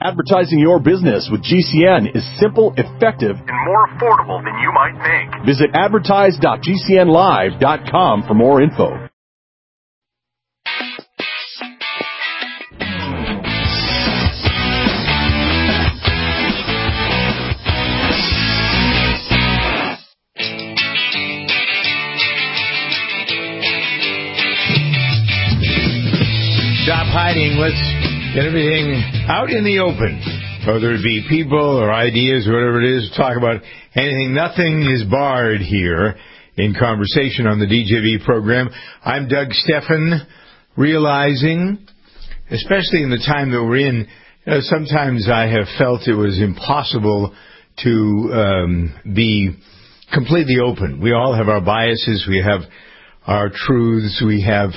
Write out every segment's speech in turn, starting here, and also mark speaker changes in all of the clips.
Speaker 1: Advertising your business with GCN is simple, effective, and more affordable than you might think. Visit advertise.gcnlive.com for more info.
Speaker 2: Stop hiding. Let's get everything out in the open, whether it be people or ideas or whatever it is. Talk about anything. Nothing is barred here in conversation on the DJV program. I'm Doug Stephan, realizing, especially in the time that we're in, sometimes I have felt it was impossible to be completely open. We all have our biases. We have our truths. We have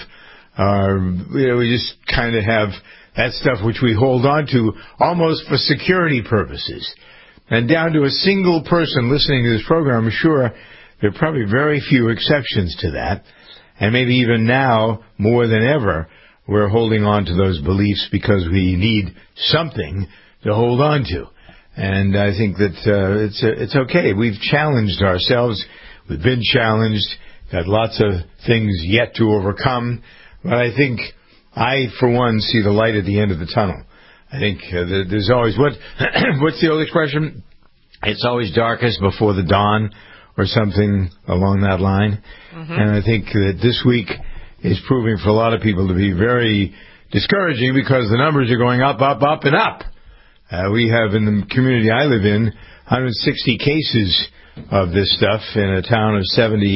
Speaker 2: we just kind of have that stuff which we hold on to almost for security purposes. And down to a single person listening to this program, I'm sure there are probably very few exceptions to that. And maybe even now, more than ever, we're holding on to those beliefs because we need something to hold on to. And I think that it's okay. We've challenged ourselves. We've been challenged. Got lots of things yet to overcome. But I think I, for one, see the light at the end of the tunnel. I think there's always, what's the old expression? It's always darkest before the dawn, or something along that line. Mm-hmm. And I think that this week is proving for a lot of people to be very discouraging because the numbers are going up, up, up, and up. We have, in the community I live in, 160 cases of this stuff in a town of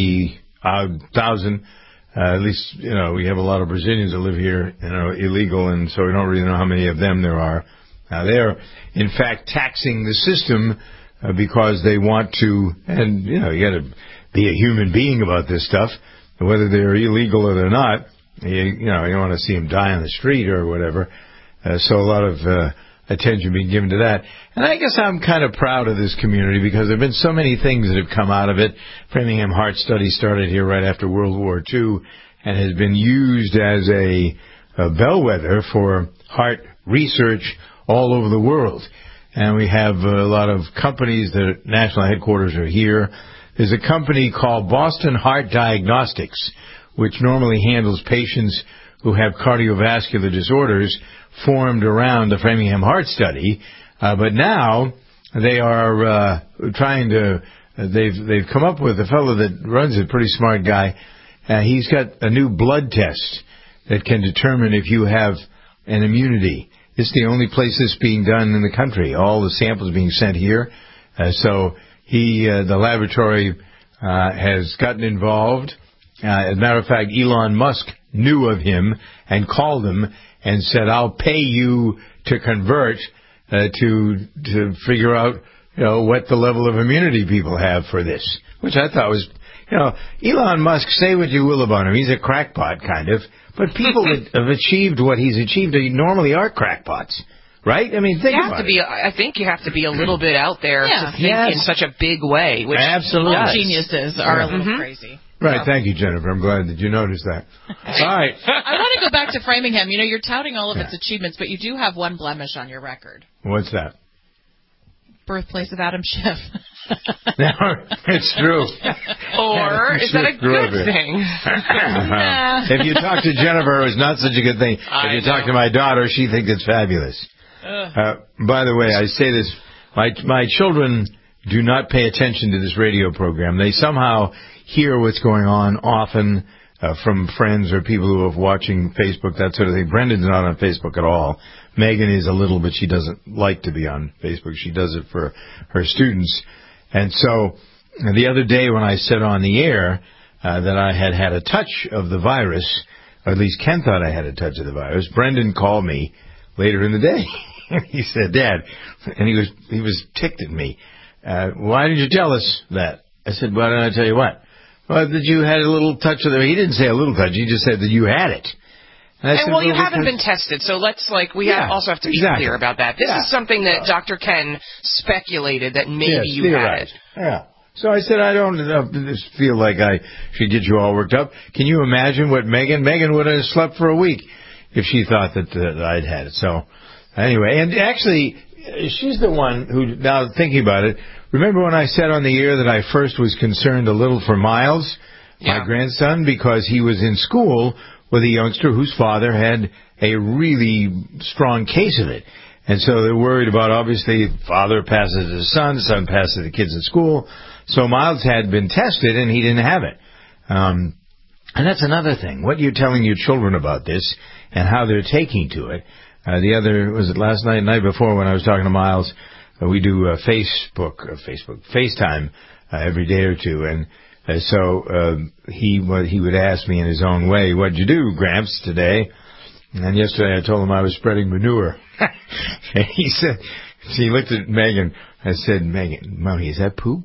Speaker 2: 70,000. At least, we have a lot of Brazilians that live here, illegal, and so we don't really know how many of them there are. They're, in fact, taxing the system because they want to, and, you got to be a human being about this stuff. Whether they're illegal or they're not, you don't want to see them die on the street or whatever. So a lot of attention being given to that. And I guess I'm kind of proud of this community because there have been so many things that have come out of it. Framingham Heart Study started here right after World War II and has been used as a bellwether for heart research all over the world. And we have a lot of companies. The national headquarters are here. There's a company called Boston Heart Diagnostics, which normally handles patients who have cardiovascular disorders, formed around the Framingham Heart Study, but now they are trying to. They've come up with a fellow that runs it, pretty smart guy. He's got a new blood test that can determine if you have an immunity. It's the only place this being done in the country. All the samples being sent here, so the laboratory has gotten involved. As a matter of fact, Elon Musk knew of him and called him and said, I'll pay you to convert to figure out, what the level of immunity people have for this, which I thought was, Elon Musk, say what you will about him. He's a crackpot, kind of. But people that have achieved what he's achieved normally are crackpots. Right? I mean, think about it.
Speaker 3: I think you have to be a little bit out there to think in such a big way. Which
Speaker 2: absolutely.
Speaker 4: Most geniuses are a little crazy.
Speaker 2: Right, thank you, Jennifer. I'm glad that you noticed that. All right.
Speaker 4: I want to go back to Framingham. You're touting all of its achievements, but you do have one blemish on your record.
Speaker 2: What's that?
Speaker 4: Birthplace of Adam Schiff.
Speaker 2: It's true.
Speaker 3: Or is that a good thing?
Speaker 2: If you talk to Jennifer, it's not such a good thing. If you talk to my daughter, she thinks it's fabulous. By the way, I say this, my children do not pay attention to this radio program. They somehow hear what's going on often from friends or people who are watching Facebook, that sort of thing. Brendan's not on Facebook at all. Megan is a little, but she doesn't like to be on Facebook. She does it for her students. And so the other day when I said on the air that I had a touch of the virus, or at least Ken thought I had a touch of the virus, Brendan called me later in the day. He said, Dad, and he was ticked at me. Why did you tell us that? I said, why didn't I tell you what? Well, that you had a little touch of the... He didn't say a little touch. He just said that you had it.
Speaker 3: And you haven't been tested, so let's, also have to be clear about that. This is something that Dr. Ken speculated that maybe you had it.
Speaker 2: Yeah. So I said, I don't feel like I should get you all worked up. Can you imagine what Megan would have slept for a week if she thought that I'd had it. So Anyway, and actually, she's the one who, now thinking about it, remember when I said on the air that I first was concerned a little for Miles, my grandson, because he was in school with a youngster whose father had a really strong case of it. And so they're worried about, obviously, father passes it to the son passes it to the kids in school. So Miles had been tested, and he didn't have it. And that's another thing. What you're telling your children about this and how they're taking to it. The other, was it last night, night before when I was talking to Miles, we do FaceTime every day or two. And so he would ask me in his own way, "What'd you do, Gramps, today?" And yesterday I told him I was spreading manure. And he looked at Megan. I said, "Megan, Mommy, is that poop?"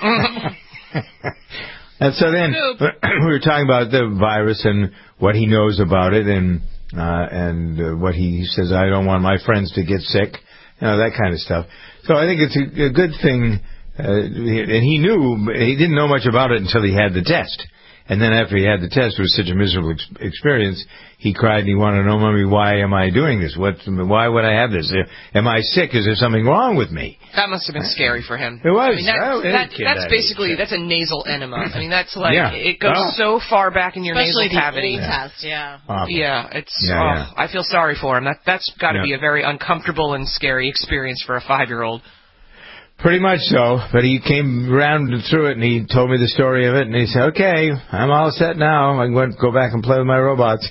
Speaker 2: And so then we were talking about the virus and what he knows about it and what he says, "I don't want my friends to get sick," that kind of stuff. So I think it's a good thing. And he didn't know much about it until he had the test. And then after he had the test, it was such a miserable experience, he cried and he wanted to know, "Mommy, why am I doing this? Why would I have this? Am I sick? Is there something wrong with me?"
Speaker 3: That must have been scary for him.
Speaker 2: It was.
Speaker 3: That's basically, that's a nasal enema. I mean, that's like, it goes so far back in your nasal cavity.
Speaker 4: Especially the test,
Speaker 3: Yeah, I feel sorry for him. That's got to be a very uncomfortable and scary experience for a 5-year-old.
Speaker 2: Pretty much so, but he came around through it, and he told me the story of it, and he said, "Okay, I'm all set now. I can go back and play with my robots."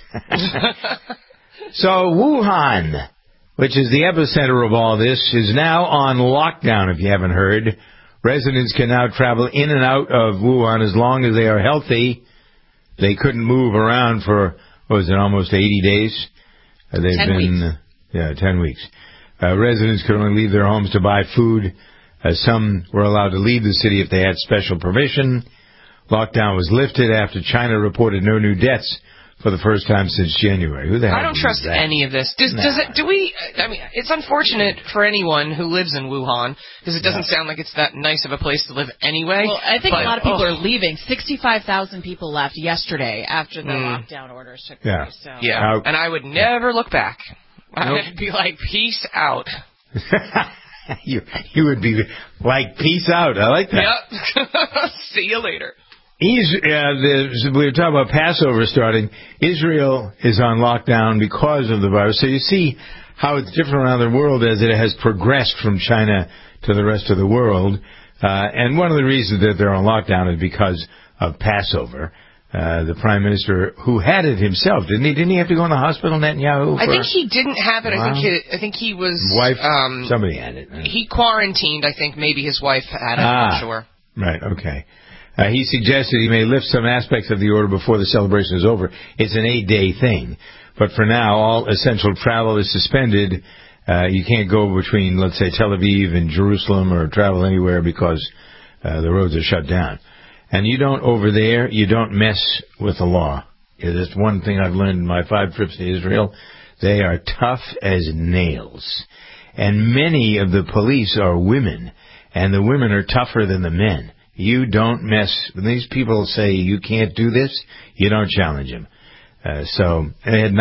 Speaker 2: So Wuhan, which is the epicenter of all this, is now on lockdown, if you haven't heard. Residents can now travel in and out of Wuhan as long as they are healthy. They couldn't move around for, almost 80 days?
Speaker 4: 10 weeks.
Speaker 2: 10 weeks. Residents could only leave their homes to buy food. Some were allowed to leave the city if they had special permission. Lockdown was lifted after China reported no new deaths for the first time since January. Who the hell?
Speaker 3: I don't trust any of this. I mean, it's unfortunate for anyone who lives in Wuhan, because it doesn't sound like it's that nice of a place to live anyway.
Speaker 4: Well, I think a lot of people are leaving. 65,000 people left yesterday after the lockdown orders took place. So.
Speaker 3: Yeah, and I would never look back. I'd be like, peace out.
Speaker 2: You would be like, peace out. I like that.
Speaker 3: Yep. See you later.
Speaker 2: We were talking about Passover starting. Israel is on lockdown because of the virus. So you see how it's different around the world as it has progressed from China to the rest of the world. And one of the reasons that they're on lockdown is because of Passover. The Prime Minister, who had it himself, didn't he? Didn't he have to go in the hospital, Netanyahu?
Speaker 3: I think he didn't have it. I think he was...
Speaker 2: Wife, somebody had it.
Speaker 3: He quarantined. I think maybe his wife had it. I'm not sure.
Speaker 2: Right, okay. He suggested he may lift some aspects of the order before the celebration is over. It's an 8-day thing. But for now, all essential travel is suspended. You can't go between, let's say, Tel Aviv and Jerusalem or travel anywhere because the roads are shut down. And you don't mess with the law. That's one thing I've learned in my 5 trips to Israel. They are tough as nails. And many of the police are women, and the women are tougher than the men. You don't mess. When these people say you can't do this, you don't challenge them. So they had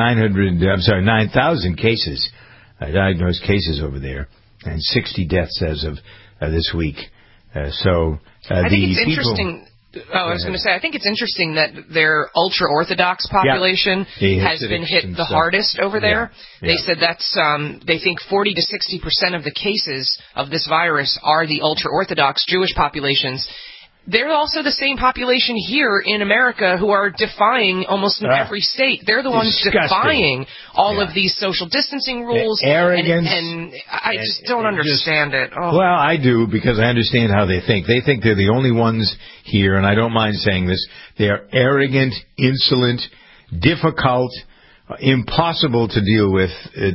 Speaker 2: 9,000 cases, diagnosed cases over there, and 60 deaths as of this week. I think
Speaker 3: it's interesting. I was going to say, I think it's interesting that their ultra-Orthodox population has been hit the hardest over there. Yeah. They said that's, they think 40 to 60% of the cases of this virus are the ultra-Orthodox Jewish populations. They're also the same population here in America who are defying almost in every state. They're the ones defying all of these social distancing rules.
Speaker 2: Arrogance.
Speaker 3: And I just don't understand it. Oh.
Speaker 2: Well, I do, because I understand how they think. They think they're the only ones here, and I don't mind saying this. They are arrogant, insolent, difficult, impossible to deal with.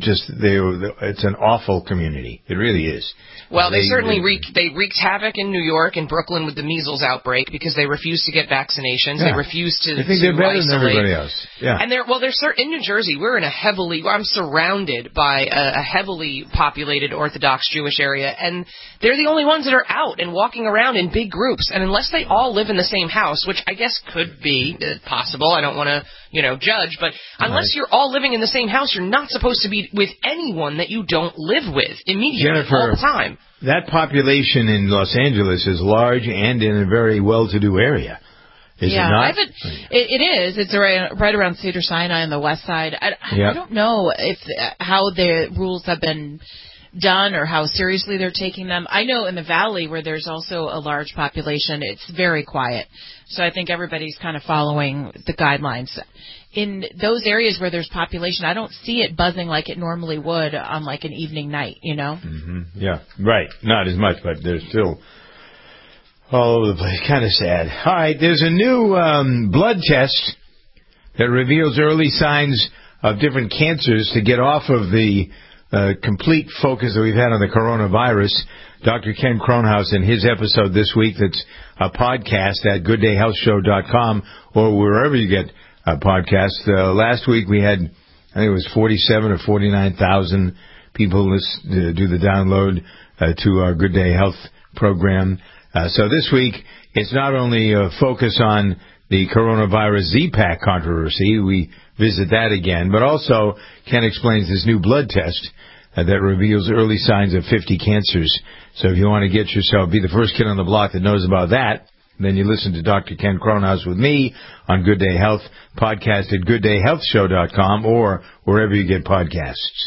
Speaker 2: It's an awful community. It really is.
Speaker 3: Well, they certainly wreaked havoc in New York and Brooklyn with the measles outbreak because they refused to get vaccinations. Yeah. They refused to.
Speaker 2: I think they're better than everybody else. Yeah.
Speaker 3: And they're in New Jersey. I'm surrounded by a heavily populated Orthodox Jewish area, and they're the only ones that are out and walking around in big groups. And unless they all live in the same house, which I guess could be possible, I don't want to judge, but unless you're all living in the same house, you're not supposed to be with anyone that you don't live with immediately,
Speaker 2: Jennifer,
Speaker 3: all the time.
Speaker 2: That population in Los Angeles is large and in a very well-to-do area. Is it not?
Speaker 4: It is. It's right around Cedar Sinai on the west side. I don't know how the rules have been done or how seriously they're taking them. I know in the valley where there's also a large population, it's very quiet. So I think everybody's kind of following the guidelines. In those areas where there's population, I don't see it buzzing like it normally would on like an evening night, you know?
Speaker 2: Mm-hmm. Yeah, right. Not as much, but there's still all over the place. Kind of sad. All right, there's a new blood test that reveals early signs of different cancers to get off of the complete focus that we've had on the coronavirus. Dr. Ken Kronhaus in his episode this week, that's a podcast at gooddayhealthshow.com or wherever you get podcasts. Last week we had, I think it was 47 or 49,000 people do the download to our Good Day Health program. So this week, it's not only a focus on the coronavirus Z-Pack controversy, we visit that again, but also Ken explains this new blood test that reveals early signs of 50 cancers. So if you want to get yourself, be the first kid on the block that knows about that, then you listen to Dr. Ken Kronhaus with me on Good Day Health, podcast at gooddayhealthshow.com or wherever you get podcasts.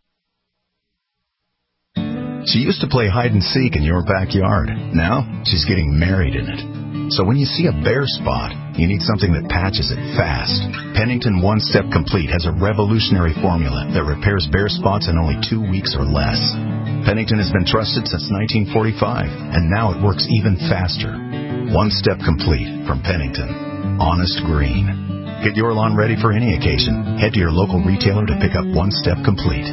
Speaker 5: She used to play hide and seek in your backyard. Now she's getting married in it. So when you see a bare spot, you need something that patches it fast. Pennington One Step Complete has a revolutionary formula that repairs bare spots in only 2 weeks or less. Pennington has been trusted since 1945, and now it works even faster. One Step Complete from Pennington. Honest green. Get your lawn ready for any occasion. Head to your local retailer to pick up One Step Complete.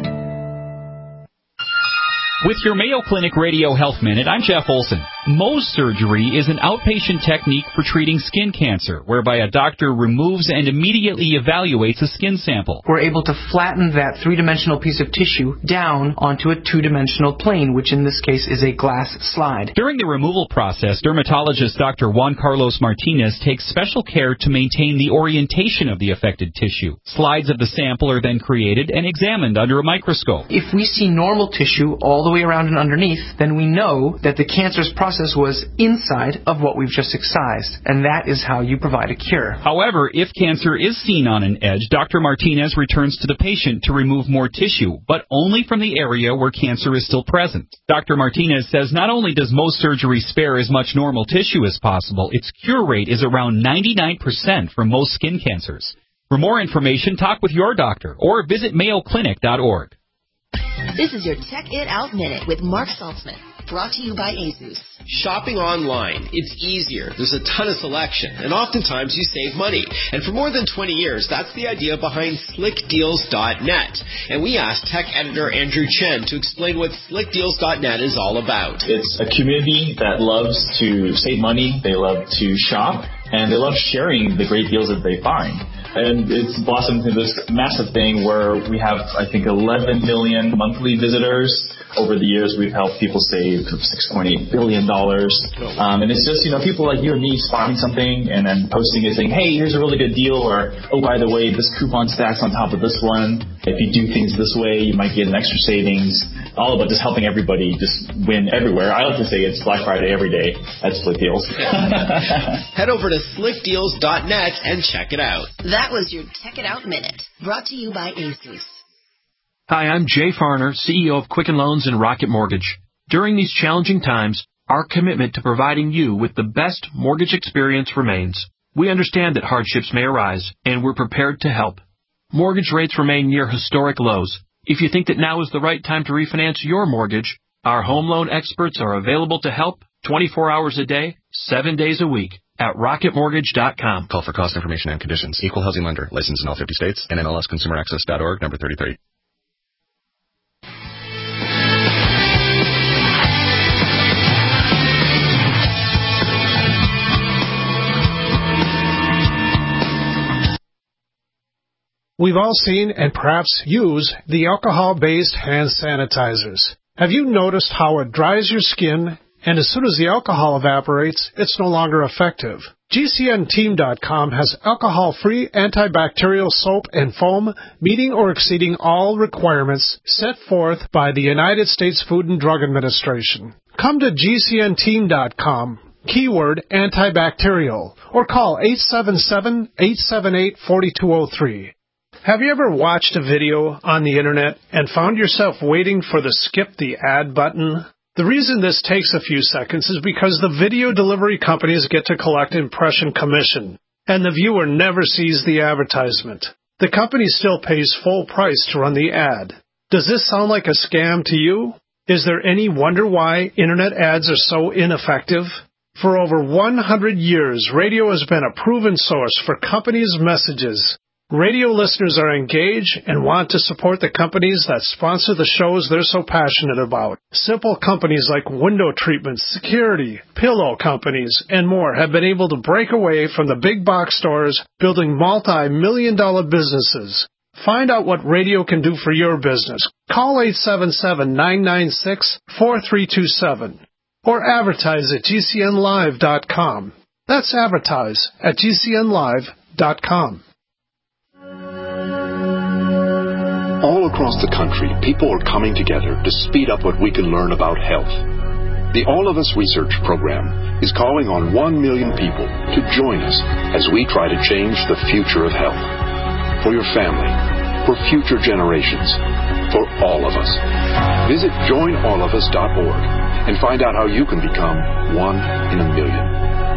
Speaker 6: With your Mayo Clinic Radio Health Minute, I'm Jeff Olson. Mohs surgery is an outpatient technique for treating skin cancer, whereby a doctor removes and immediately evaluates a skin sample.
Speaker 7: We're able to flatten that three-dimensional piece of tissue down onto a two-dimensional plane, which in this case is a glass slide.
Speaker 6: During the removal process, dermatologist Dr. Juan Carlos Martinez takes special care to maintain the orientation of the affected tissue. Slides of the sample are then created and examined under a microscope.
Speaker 7: If we see normal tissue all the way around and underneath, then we know that the cancerous process was inside of what we've just excised, and that is how you provide a cure.
Speaker 6: However, if cancer is seen on an edge, Dr. Martinez returns to the patient to remove more tissue, but only from the area where cancer is still present. Dr. Martinez says not only does Mohs surgery spare as much normal tissue as possible, its cure rate is around 99% for most skin cancers. For more information, talk with your doctor or visit mayoclinic.org.
Speaker 8: This is your Check It Out Minute with Mark Saltzman, brought to you by ASUS.
Speaker 9: Shopping online, it's easier. There's a ton of selection, and oftentimes you save money. And for more than 20 years, that's the idea behind SlickDeals.net. And we asked tech editor Andrew Chen to explain what SlickDeals.net is all about.
Speaker 10: It's a community that loves to save money, they love to shop, and they love sharing the great deals that they find. And it's blossomed into this massive thing where we have, I think, 11 million monthly visitors. Over the years, we've helped people save $6.8 billion. And it's just, people like you and me spotting something and then posting it saying, hey, here's a really good deal, or, oh, by the way, this coupon stacks on top of this one. If you do things this way, you might get an extra savings. All about just helping everybody just win everywhere. I like to say it's Black Friday every day at Slick Deals.
Speaker 9: Head over to SlickDeals.net and check it out.
Speaker 8: That was your Check It Out Minute, brought to you by ASUS.
Speaker 11: Hi, I'm Jay Farner, CEO of Quicken Loans and Rocket Mortgage. During these challenging times, our commitment to providing you with the best mortgage experience remains. We understand that hardships may arise, and we're prepared to help. Mortgage rates remain near historic lows. If you think that now is the right time to refinance your mortgage, our home loan experts are available to help 24 hours a day, 7 days a week at rocketmortgage.com.
Speaker 12: Call for cost information and conditions. Equal housing lender. Licensed in all 50 states. NMLSconsumeraccess.org, number 33.
Speaker 13: We've all seen and perhaps use the alcohol-based hand sanitizers. Have you noticed how it dries your skin and as soon as the alcohol evaporates, it's no longer effective. GCNteam.com has alcohol-free antibacterial soap and foam meeting or exceeding all requirements set forth by the United States Food and Drug Administration. Come to GCNteam.com, keyword antibacterial, or call 877-878-4203. Have you ever watched a video on the internet and found yourself waiting for the skip the ad button? The reason this takes a few seconds is because the video delivery companies get to collect impression commission, and the viewer never sees the advertisement. The company still pays full price to run the ad. Does this sound like a scam to you? Is there any wonder why internet ads are so ineffective? For over 100 years, radio has been a proven source for companies' messages. Radio listeners are engaged and want to support the companies that sponsor the shows they're so passionate about. Simple companies like window treatments, security, pillow companies, and more have been able to break away from the big box stores, building multi-million-dollar businesses. Find out what radio can do for your business. Call 877-996-4327 or advertise at GCNlive.com. That's advertise at GCNlive.com.
Speaker 14: All across the country, people are coming together to speed up what we can learn about health. The All of Us Research Program is calling on 1 million people to join us as we try to change the future of health. For your family, for future generations, for all of us. Visit joinallofus.org and find out how you can become 1 in a million.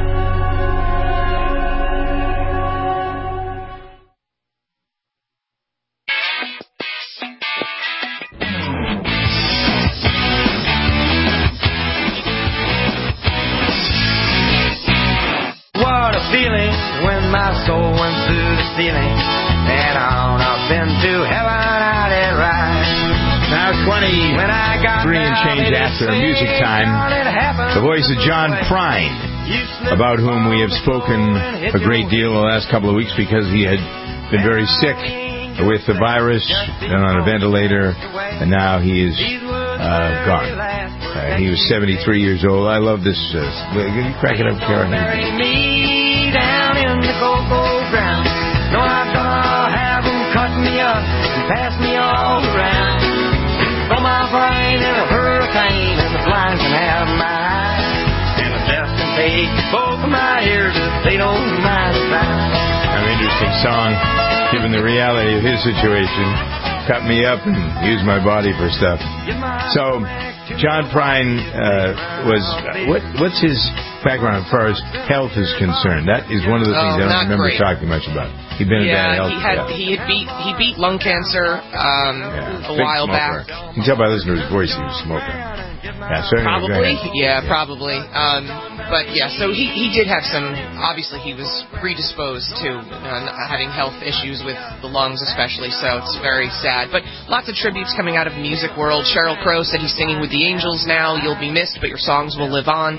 Speaker 15: Feeling when my soul went through the ceiling and on up into heaven I did ride.
Speaker 2: Now 23 and change after music time. The voice of John Prine, about whom we have spoken a great deal the last couple of weeks because he had been very sick with the virus, been on a ventilator, and now he is gone. He was 73 years old. I love this. Can you crack it up, Karen?
Speaker 15: Down in the cocoa ground. No, I'm gonna have them cut me up and pass me all around. From my brain in a hurricane, and the blinds can have my eyes. And the deaf can take both of my ears if they don't mind the sound.
Speaker 2: An interesting song, given the reality of his situation. Cut me up and use my body for stuff. So, John Prine was... What's his background as far as health is concerned? That is one of the things I don't remember talking much about. He'd been in bad health.
Speaker 3: He beat lung cancer a while
Speaker 2: smoker.
Speaker 3: back.
Speaker 2: You can tell by listening to his voice he was smoking. Yeah,
Speaker 3: probably. But yeah, so he did have some. Obviously, he was predisposed to having health issues with the lungs, especially. So it's very sad. But lots of tributes coming out of the music world. Sheryl Crow said he's singing with the Angels now. You'll be missed, but your songs will live on.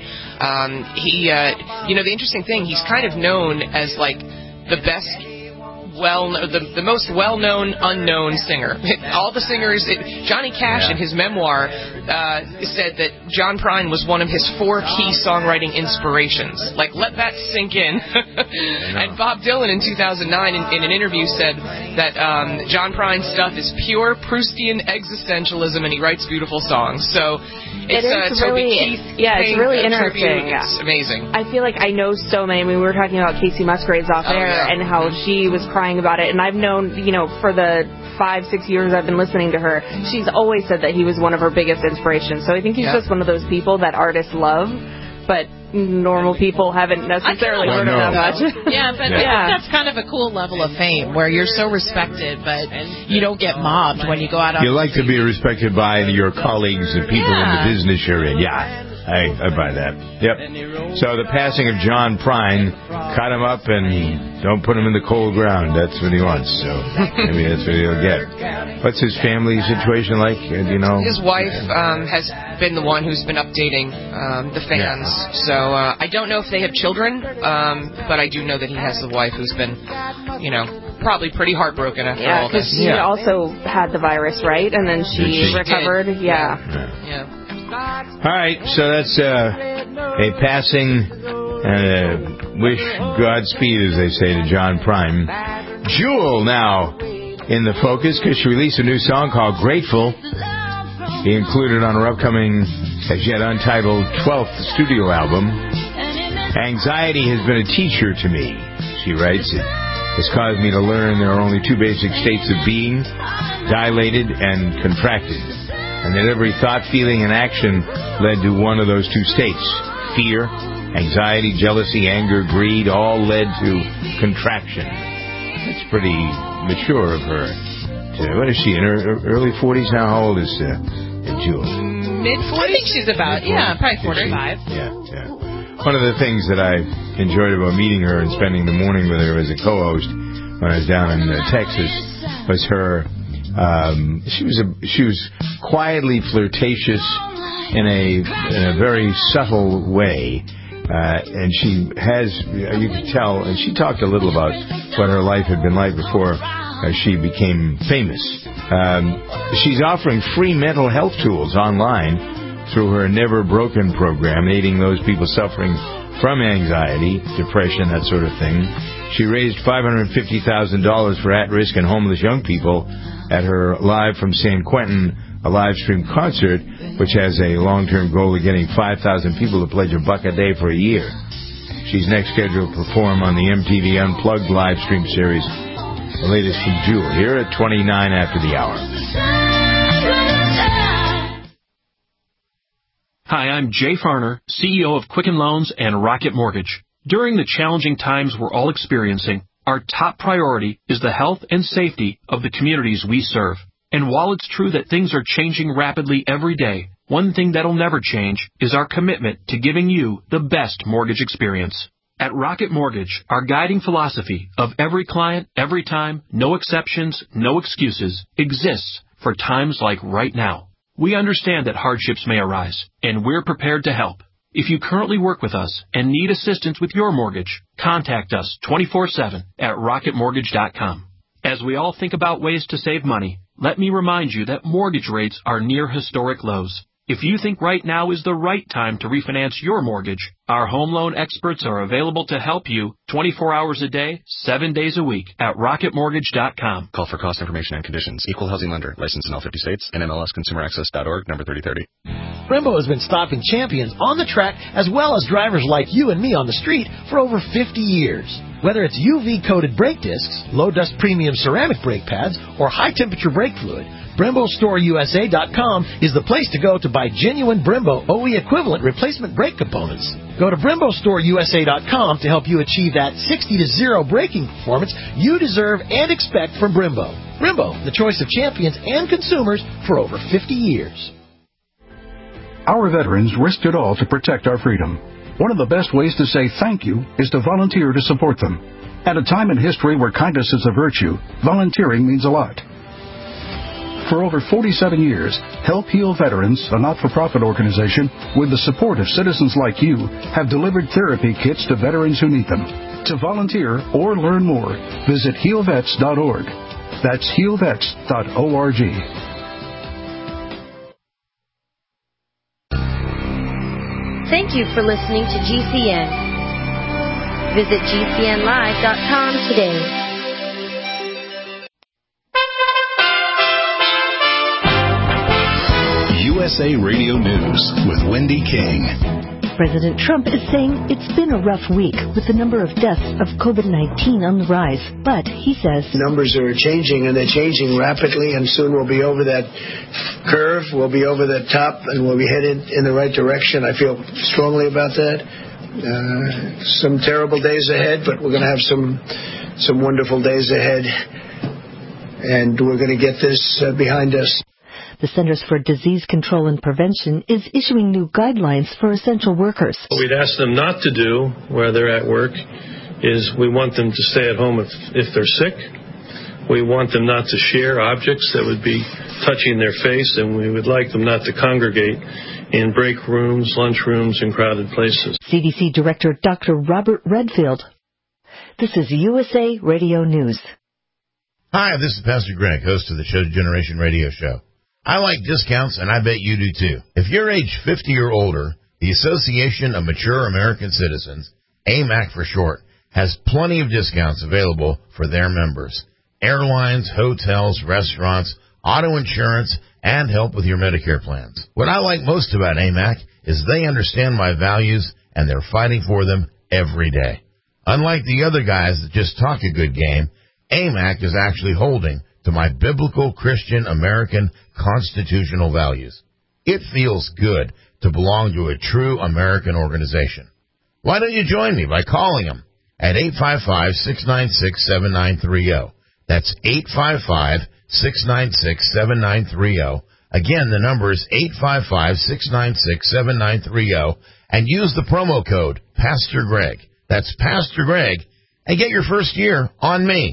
Speaker 3: The interesting thing, he's kind of known as like the best. The most well-known unknown singer. All the singers, Johnny Cash in his memoir said that John Prine was one of his 4 key songwriting inspirations. Like, let that sink in. And Bob Dylan in 2009 in an interview said that John Prine's stuff is pure Proustian existentialism and he writes beautiful songs. So it's Toby Keith.
Speaker 16: Yeah, it's really interesting.
Speaker 3: It's amazing.
Speaker 16: I feel like I know so many. I mean, we were talking about Casey Musgraves off air and how she was crying about it, and I've known, for the 5-6 years I've been listening to her, she's always said that he was one of her biggest inspirations. So I think he's just one of those people that artists love, but normal people haven't necessarily heard of that much.
Speaker 4: Yeah, but I think that's kind of a cool level of fame where you're so respected, but you don't get mobbed when you go out on
Speaker 2: You like to be respected by your colleagues and people in the business you're in. Yeah. I buy that. Yep. So the passing of John Prine, cut him up and don't put him in the cold ground. That's what he wants. So maybe that's what he'll get. What's his family situation like? Do you know?
Speaker 3: His wife has been the one who's been updating the fans. Yeah. So I don't know if they have children, but I do know that he has a wife who's been, probably pretty heartbroken after all this.
Speaker 16: She also had the virus, right? And then she recovered. Yeah.
Speaker 2: All right, so that's a passing wish Godspeed, as they say, to John Prine. Jewel now in the focus because she released a new song called Grateful. He included on her upcoming, as yet untitled, 12th studio album. Anxiety has been a teacher to me, she writes. It has caused me to learn there are only two basic states of being, dilated and contracted, and that every thought, feeling, and action led to one of those two states. Fear, anxiety, jealousy, anger, greed, all led to contraction. That's pretty mature of her. What is she, in her early 40s now? How old is Jewel?
Speaker 4: Mid-40s? I think she's about, probably 45.
Speaker 2: Yeah. One of the things that I enjoyed about meeting her and spending the morning with her as a co-host when I was down in Texas was her. She was quietly flirtatious in a very subtle way, and she has, you could tell, and she talked a little about what her life had been like before she became famous. She's offering free mental health tools online through her Never Broken program, aiding those people suffering from anxiety, depression, that sort of thing. She raised $550,000 for at-risk and homeless young people at her Live from San Quentin, a live stream concert, which has a long-term goal of getting 5,000 people to pledge $1 a day for a year. She's next scheduled to perform on the MTV Unplugged live stream series. The latest from Jewel, here at 29 after the hour.
Speaker 11: Hi, I'm Jay Farner, CEO of Quicken Loans and Rocket Mortgage. During the challenging times we're all experiencing, our top priority is the health and safety of the communities we serve. And while it's true that things are changing rapidly every day, one thing that'll never change is our commitment to giving you the best mortgage experience. At Rocket Mortgage, our guiding philosophy of every client, every time, no exceptions, no excuses, exists for times like right now. We understand that hardships may arise, and we're prepared to help. If you currently work with us and need assistance with your mortgage, contact us 24/7 at rocketmortgage.com. As we all think about ways to save money, let me remind you that mortgage rates are near historic lows. If you think right now is the right time to refinance your mortgage, our home loan experts are available to help you 24 hours a day, 7 days a week at rocketmortgage.com.
Speaker 12: Call for cost information and conditions. Equal housing lender. Licensed in all 50 states. NMLSconsumeraccess.org, number 3030.
Speaker 17: Brembo has been stopping champions on the track as well as drivers like you and me on the street for over 50 years. Whether it's UV-coated brake discs, low-dust premium ceramic brake pads, or high-temperature brake fluid, BremboStoreUSA.com is the place to go to buy genuine Brembo OE equivalent replacement brake components. Go to BremboStoreUSA.com to help you achieve that 60-0 braking performance you deserve and expect from Brembo. Brembo, the choice of champions and consumers for over 50 years.
Speaker 18: Our veterans risked it all to protect our freedom. One of the best ways to say thank you is to volunteer to support them. At a time in history where kindness is a virtue, volunteering means a lot. For over 47 years, Help Heal Veterans, a not-for-profit organization with the support of citizens like you, have delivered therapy kits to veterans who need them. To volunteer or learn more, visit healvets.org. That's healvets.org.
Speaker 8: Thank you for listening to GCN. Visit GCNlive.com today.
Speaker 5: USA Radio News with Wendy King.
Speaker 19: President Trump is saying it's been a rough week with the number of deaths of COVID-19 on the rise. But he says
Speaker 20: numbers are changing, and they're changing rapidly, and soon we'll be over that curve, we'll be over the top, and we'll be headed in the right direction. I feel strongly about that. Some terrible days ahead, but we're going to have some wonderful days ahead, and we're going to get this behind us.
Speaker 19: The Centers for Disease Control and Prevention is issuing new guidelines for essential workers.
Speaker 21: What we'd ask them not to do where they're at work is we want them to stay at home if they're sick. We want them not to share objects that would be touching their face, and we would like them not to congregate in break rooms, lunch rooms, and crowded places.
Speaker 19: CDC Director Dr. Robert Redfield. This is USA Radio News.
Speaker 22: Hi, this is Pastor Greg, host of the Show Generation Radio Show.
Speaker 1: I like discounts, and I bet you do too. If you're age 50 or older, the Association of Mature American Citizens, AMAC for short, has plenty of discounts available for their members. Airlines, hotels, restaurants, auto insurance, and help with your Medicare plans. What I like most about AMAC is they understand my values, and they're fighting for them every day. Unlike the other guys that just talk a good game, AMAC is actually holding to my biblical Christian American constitutional values. It feels good to belong to a true American organization. Why don't you join me by calling them at 855-696-7930. That's 855-696-7930. Again, the number is 855-696-7930, and use the promo code Pastor Greg. That's Pastor Greg, and get your first year on me.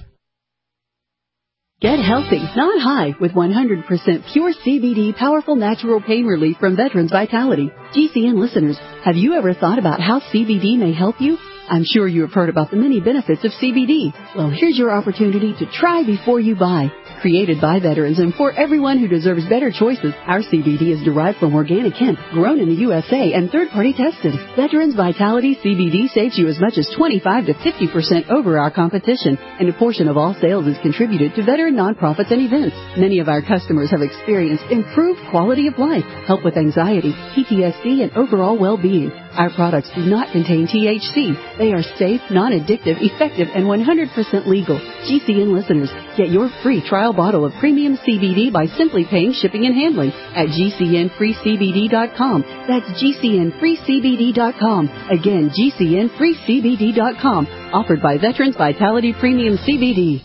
Speaker 22: Get healthy, not high, with 100% pure CBD powerful natural pain relief from Veterans Vitality. GCN listeners, have you ever thought about how CBD may help you? I'm sure you have heard about the many benefits of CBD. Well, here's your opportunity to try before you buy. Created by veterans and for everyone who deserves better choices, our CBD is derived from organic hemp, grown in the USA, and third-party tested. Veterans Vitality CBD saves you as much as 25 to 50% over our competition, and a portion of all sales is contributed to veteran nonprofits and events. Many of our customers have experienced improved quality of life, help with anxiety, PTSD, and overall well-being. Our products do not contain THC. They are safe, non-addictive, effective, and 100% legal. GCN listeners, get your free trial bottle of premium CBD by simply paying shipping and handling at GCNFreeCBD.com. That's GCNFreeCBD.com. Again, GCNFreeCBD.com. Offered by Veterans Vitality Premium CBD.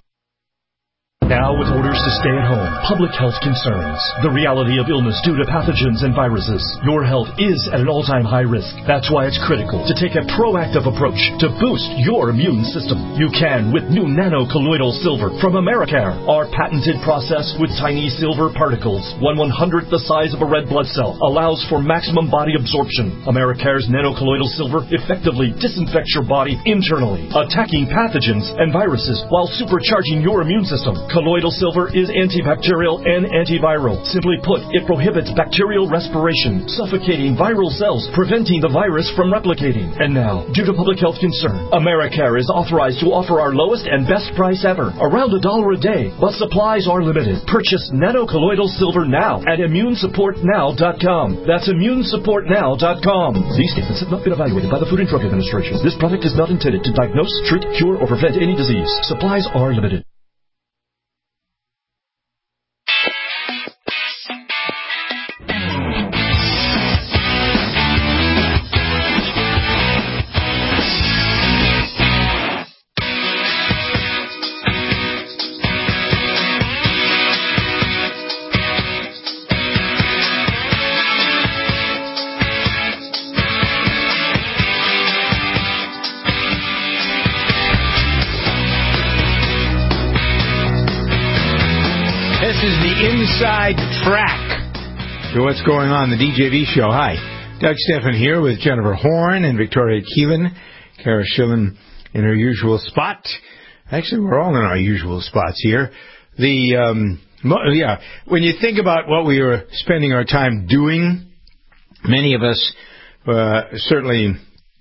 Speaker 23: Now with orders to stay at home, public health concerns, the reality of illness due to pathogens and viruses, your health is at an all-time high risk. That's why it's critical to take a proactive approach to boost your immune system. You can with new nano-colloidal silver from Americare. Our patented process with tiny silver particles, 1/100th the size of a red blood cell, allows for maximum body absorption. Americare's nano-colloidal silver effectively disinfects your body internally, attacking pathogens and viruses while supercharging your immune system. Colloidal silver is antibacterial and antiviral. Simply put, it prohibits bacterial respiration, suffocating viral cells, preventing the virus from replicating. And now, due to public health concern, Americare is authorized to offer our lowest and best price ever, around $1 a day, but supplies are limited. Purchase nano-colloidal silver now at immunesupportnow.com. That's immunesupportnow.com. These statements have not been evaluated by the Food and Drug Administration. This product is not intended to diagnose, treat, cure, or prevent any disease. Supplies are limited.
Speaker 2: Inside Track to what's going on, the DJV show. Hi, Doug Stephan here with Jennifer Horn and Victoria Keelan. Kara Schillen in her usual spot. Actually, we're all in our usual spots here. When you think about what we are spending our time doing, many of us, certainly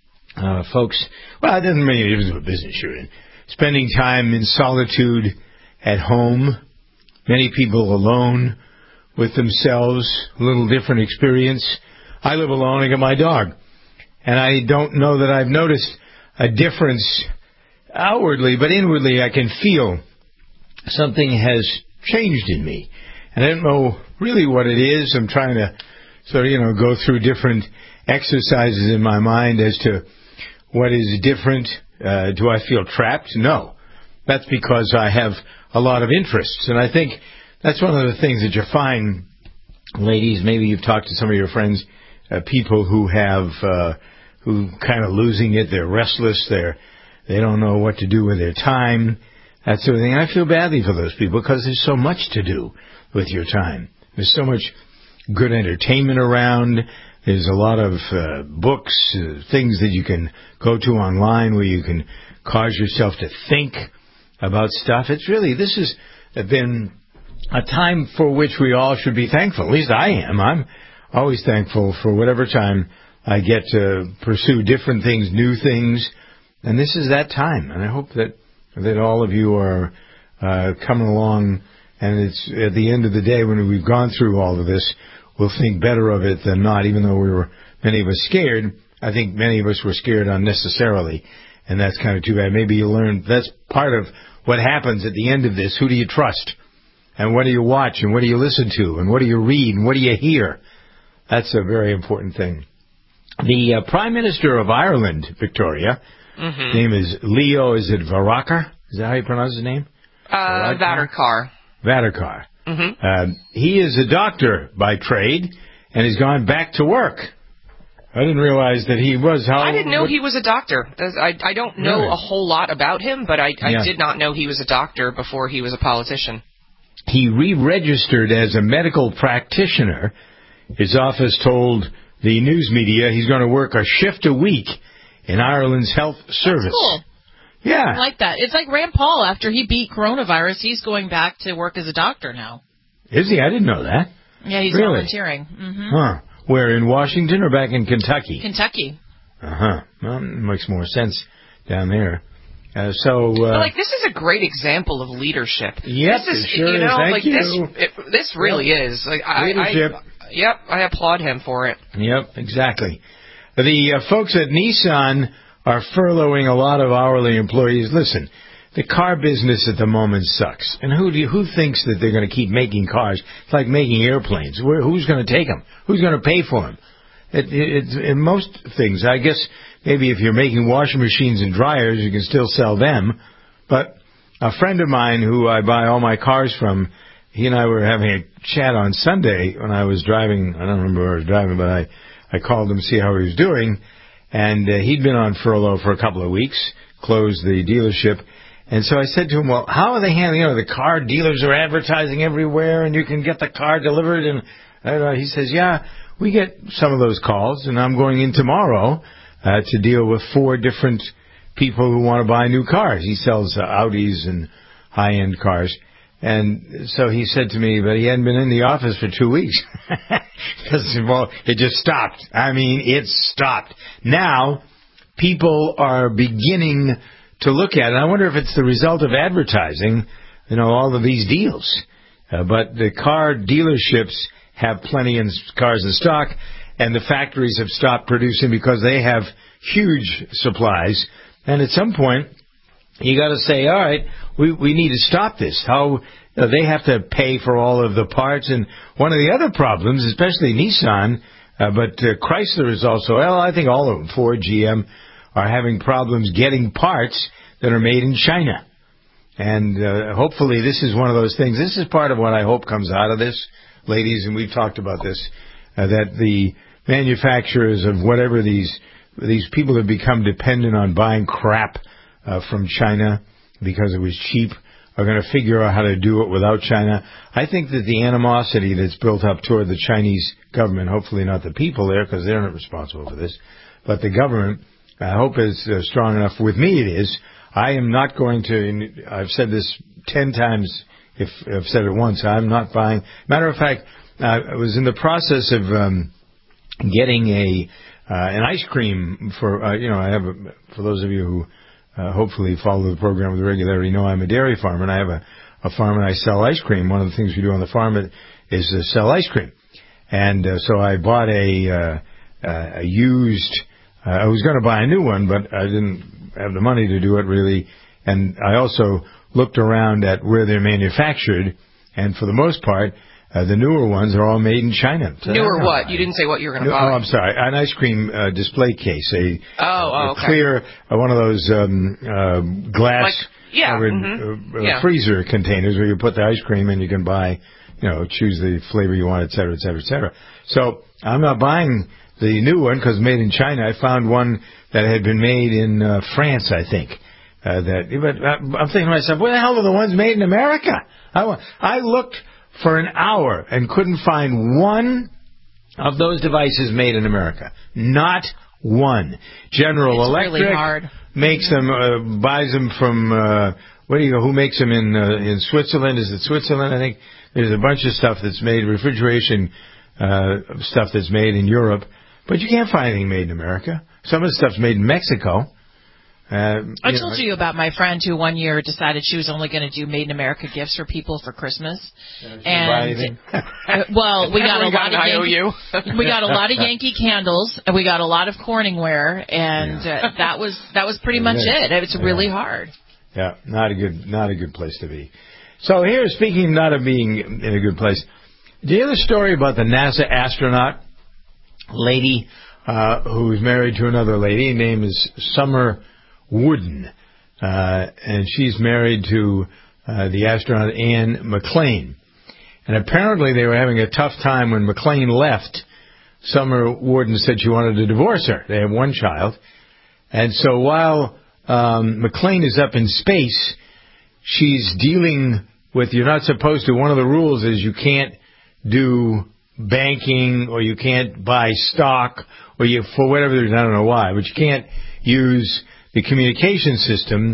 Speaker 2: folks, well, it doesn't make any difference what business you're in, spending time in solitude at home. Many people alone with themselves, a little different experience. I live alone. I got my dog. And I don't know that I've noticed a difference outwardly, but inwardly I can feel something has changed in me. And I don't know really what it is. I'm trying to sort of, go through different exercises in my mind as to what is different. Do I feel trapped? No. That's because I have a lot of interests. And I think that's one of the things that you find, ladies, maybe you've talked to some of your friends, people who have, who kind of losing it, they're restless, they don't know what to do with their time, that sort of thing. And I feel badly for those people because there's so much to do with your time. There's so much good entertainment around. There's a lot of books, things that you can go to online where you can cause yourself to think about stuff. It's really, this has been a time for which we all should be thankful. At least I am. I'm always thankful for whatever time I get to pursue different things, new things, and this is that time. And I hope that all of you are coming along, and it's at the end of the day when we've gone through all of this, we'll think better of it than not. Even though many of us scared, I think many of us were scared unnecessarily, and that's kind of too bad. Maybe you learned that's part of what happens at the end of this. Who do you trust? And what do you watch? And what do you listen to? And what do you read? And what do you hear? That's a very important thing. The Prime Minister of Ireland, Victoria, his name is Leo, is it Varadkar? Is that how you pronounce his name?
Speaker 3: Varadkar.
Speaker 2: Varadkar. He is a doctor by trade, and he's gone back to work. I didn't realize that he was.
Speaker 3: I didn't know he was a doctor. I don't know a whole lot about him, but I did not know he was a doctor before he was a politician.
Speaker 2: He re-registered as a medical practitioner. His office told the news media he's going to work a shift a week in Ireland's health service.
Speaker 4: That's cool.
Speaker 2: Yeah.
Speaker 4: I like that. It's like Rand Paul. After he beat coronavirus, he's going back to work as a doctor now.
Speaker 2: Is he? I didn't know that.
Speaker 4: Yeah, he's volunteering.
Speaker 2: Huh. Where, in Washington or back in Kentucky?
Speaker 4: Kentucky.
Speaker 2: Well, it makes more sense down there.
Speaker 3: But this is a great example of leadership.
Speaker 2: Yep,
Speaker 3: this is,
Speaker 2: it sure is. Thank you.
Speaker 3: This really is.
Speaker 2: Leadership.
Speaker 3: I applaud him for it.
Speaker 2: Yep, exactly. The folks at Nissan are furloughing a lot of hourly employees. Listen, the car business at the moment sucks. And who thinks that they're going to keep making cars? It's like making airplanes. Who's going to take them? Who's going to pay for them? It's in most things, I guess maybe if you're making washing machines and dryers, you can still sell them. But a friend of mine who I buy all my cars from, he and I were having a chat on Sunday when I was driving. I don't remember where I was driving, but I called him to see how he was doing. And he'd been on furlough for a couple of weeks, closed the dealership. And so I said to him, well, how are they handling it? The car dealers are advertising everywhere, and you can get the car delivered. And he says, yeah, we get some of those calls, and I'm going in tomorrow to deal with 4 different people who want to buy new cars. He sells Audis and high-end cars. And so he said to me, but he hadn't been in the office for 2 weeks. Because, it just stopped. I mean, it stopped. Now, people are beginning to look at it. I wonder if it's the result of advertising, all of these deals. But the car dealerships have plenty of cars in stock, and the factories have stopped producing because they have huge supplies. And at some point, you got to say, all right, we need to stop this. How they have to pay for all of the parts. And one of the other problems, especially Nissan, but Chrysler is also, I think all of them, Ford, GM, are having problems getting parts that are made in China. And hopefully this is one of those things. This is part of what I hope comes out of this, ladies, and we've talked about this, that the manufacturers of whatever these people have become dependent on buying crap from China because it was cheap are going to figure out how to do it without China. I think that the animosity that's built up toward the Chinese government, hopefully not the people there because they're not responsible for this, but the government, I hope is strong enough. With me it is. I am not going to, I've said this 10 times, if I've said it once, I'm not buying. Matter of fact, I was in the process of getting an ice cream for, I have, for those of you who hopefully follow the program with regularity, know I'm a dairy farmer, and I have a farm and I sell ice cream. One of the things we do on the farm is to sell ice cream. And so I bought a used, I was going to buy a new one, but I didn't have the money to do it really. And I also looked around at where they're manufactured, and for the most part, the newer ones are all made in China. So
Speaker 3: newer what? You didn't say what you were going to buy.
Speaker 2: Oh, I'm sorry. An ice cream display case.
Speaker 3: Okay.
Speaker 2: Clear, one of those glass freezer containers where you put the ice cream and you can buy, choose the flavor you want, et cetera, et cetera, et cetera. So I'm not buying the new one because made in China. I found one that had been made in France, I think. But I'm thinking to myself, where the hell are the ones made in America? I looked for an hour and couldn't find one of those devices made in America. Not one. General Electric
Speaker 4: really
Speaker 2: makes them, buys them from, who makes them in Switzerland? Is it Switzerland? I think There's a bunch of stuff that's made, refrigeration stuff that's made in Europe, but you can't find anything made in America. Some of the stuff's made in Mexico.
Speaker 4: I told you about my friend who one year decided she was only going to do Made in America gifts for people for Christmas. And well, we got a lot of Yankee candles, and we got a lot of Corningware, and that was pretty much it. It's really hard.
Speaker 2: Yeah, not a good place to be. So here, speaking not of being in a good place, do you hear the story about the NASA astronaut lady who's married to another lady? Her name is Summer Wooden, and she's married to the astronaut Anne McClain. And apparently they were having a tough time when McClain left. Summer Wooden said she wanted to divorce her. They have one child. And so while McClain is up in space, she's dealing with, you're not supposed to, one of the rules is you can't do banking, or you can't buy stock, or you, for whatever reason, I don't know why, but you can't use the communication system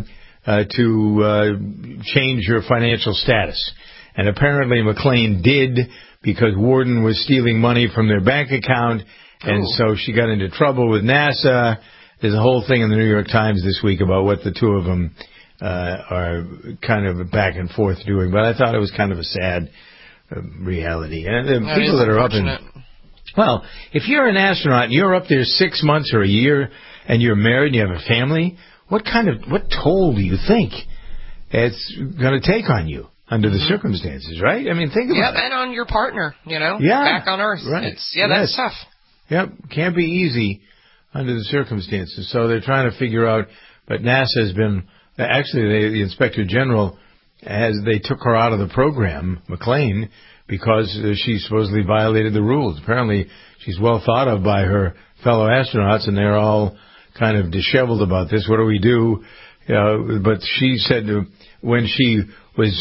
Speaker 2: to change your financial status. And apparently McClain did, because Warden was stealing money from their bank account, and so she got into trouble with NASA. There's a whole thing in the New York Times this week about what the two of them are kind of back and forth doing. But I thought it was kind of a sad reality. And the people that are up in... Well, if you're an astronaut and you're up there 6 months or a year and you're married and you have a family, what toll do you think it's going to take on you under the circumstances, right? I mean, think about it.
Speaker 3: And on your partner,
Speaker 2: Yeah.
Speaker 3: back on Earth.
Speaker 2: Right.
Speaker 3: That's tough.
Speaker 2: Yep. Can't be easy under the circumstances. So they're trying to figure out, but NASA has been, actually the Inspector General, they took her out of the program, McClain, because she supposedly violated the rules. Apparently she's well thought of by her fellow astronauts, and they're all kind of disheveled about this. What do we do? But she said when she was